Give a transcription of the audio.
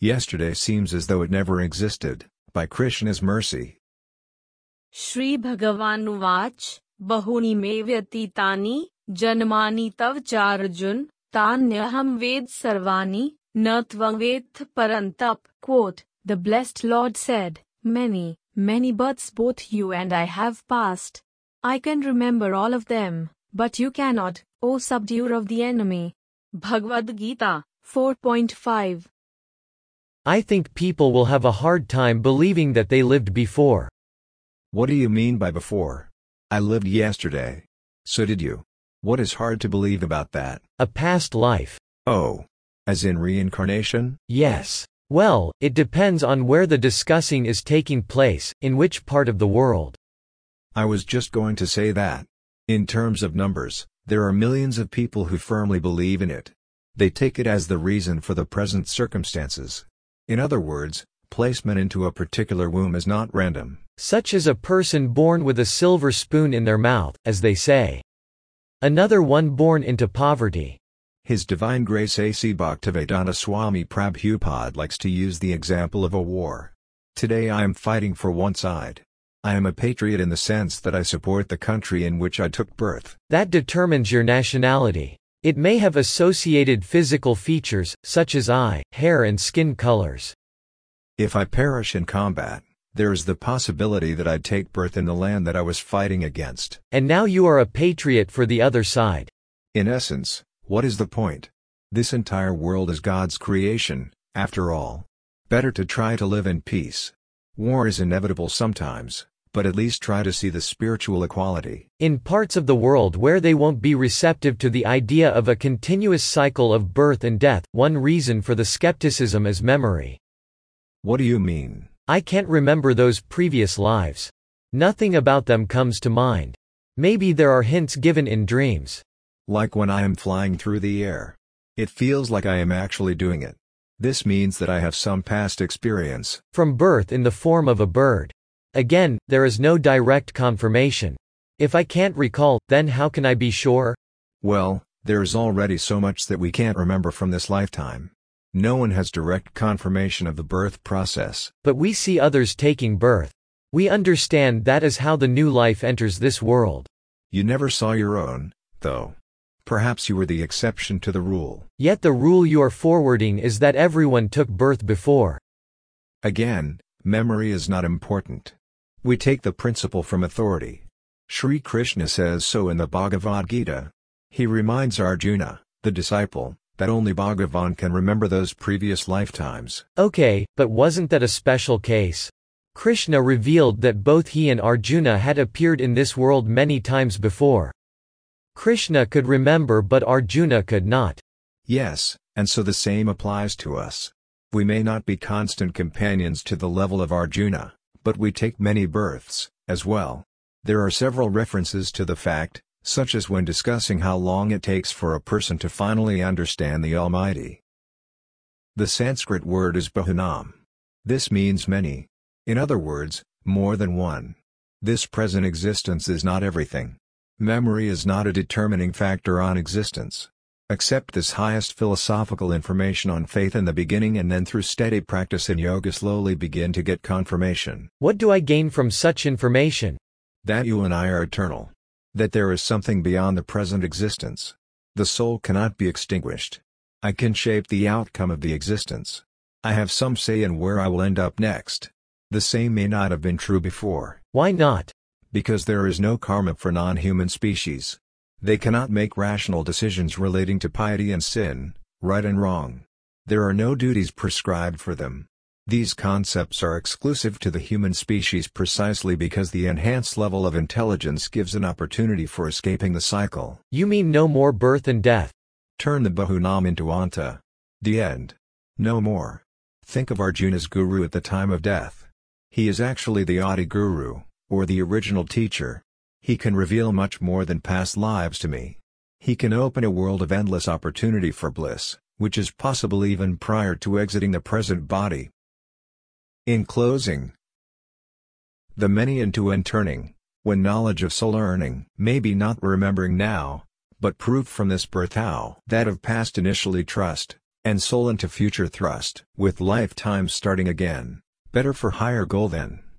Yesterday seems as though it never existed, by Krishna's mercy. Shri Bhagavanuvach, Bahuni me vyatitani, janmani tav charjun, tanyaham ved sarvani, na tvang ved parantap. Quote, the blessed Lord said, many, many births both you and I have passed. I can remember all of them, but you cannot, O subduer of the enemy. Bhagavad Gita 4.5. I think people will have a hard time believing that they lived before. What do you mean by before? I lived yesterday. So did you. What is hard to believe about that? A past life. Oh. As in reincarnation? Yes. Well, it depends on where the discussing is taking place, in which part of the world. I was just going to say that. In terms of numbers, there are millions of people who firmly believe in it. They take it as the reason for the present circumstances. In other words, placement into a particular womb is not random. Such as a person born with a silver spoon in their mouth, as they say. Another one born into poverty. His Divine Grace A.C. Bhaktivedanta Swami Prabhupada likes to use the example of a war. Today I am fighting for one side. I am a patriot in the sense that I support the country in which I took birth. That determines your nationality. It may have associated physical features, such as eye, hair and skin colors. If I perish in combat, there is the possibility that I'd take birth in the land that I was fighting against. And now you are a patriot for the other side. In essence, what is the point? This entire world is God's creation, after all. Better to try to live in peace. War is inevitable sometimes, but at least try to see the spiritual equality. In parts of the world where they won't be receptive to the idea of a continuous cycle of birth and death, one reason for the skepticism is memory. What do you mean? I can't remember those previous lives. Nothing about them comes to mind. Maybe there are hints given in dreams. Like when I am flying through the air. It feels like I am actually doing it. This means that I have some past experience. From birth in the form of a bird. Again, there is no direct confirmation. If I can't recall, then how can I be sure? Well, there is already so much that we can't remember from this lifetime. No one has direct confirmation of the birth process. But we see others taking birth. We understand that is how the new life enters this world. You never saw your own, though. Perhaps you were the exception to the rule. Yet the rule you are forwarding is that everyone took birth before. Again, memory is not important. We take the principle from authority. Sri Krishna says so in the Bhagavad Gita. He reminds Arjuna, the disciple, that only Bhagavan can remember those previous lifetimes. Okay, but wasn't that a special case? Krishna revealed that both he and Arjuna had appeared in this world many times before. Krishna could remember but Arjuna could not. Yes, and so the same applies to us. We may not be constant companions to the level of Arjuna, but we take many births, as well. There are several references to the fact, such as when discussing how long it takes for a person to finally understand the Almighty. The Sanskrit word is bahunam. This means many. In other words, more than one. This present existence is not everything. Memory is not a determining factor on existence. Accept this highest philosophical information on faith in the beginning and then through steady practice in yoga slowly begin to get confirmation. What do I gain from such information? That you and I are eternal. That there is something beyond the present existence. The soul cannot be extinguished. I can shape the outcome of the existence. I have some say in where I will end up next. The same may not have been true before. Why not? Because there is no karma for non-human species. They cannot make rational decisions relating to piety and sin, right and wrong. There are no duties prescribed for them. These concepts are exclusive to the human species precisely because the enhanced level of intelligence gives an opportunity for escaping the cycle. You mean no more birth and death? Turn the bahunam into anta. The end. No more. Think of Arjuna's guru at the time of death. He is actually the Adi Guru, or the original teacher. He can reveal much more than past lives to me. He can open a world of endless opportunity for bliss, which is possible even prior to exiting the present body. In closing, the many into and turning, when knowledge of soul earning, maybe not remembering now, but proof from this birth how that of past initially trust, and soul into future thrust. With lifetime starting again, better for higher goal then.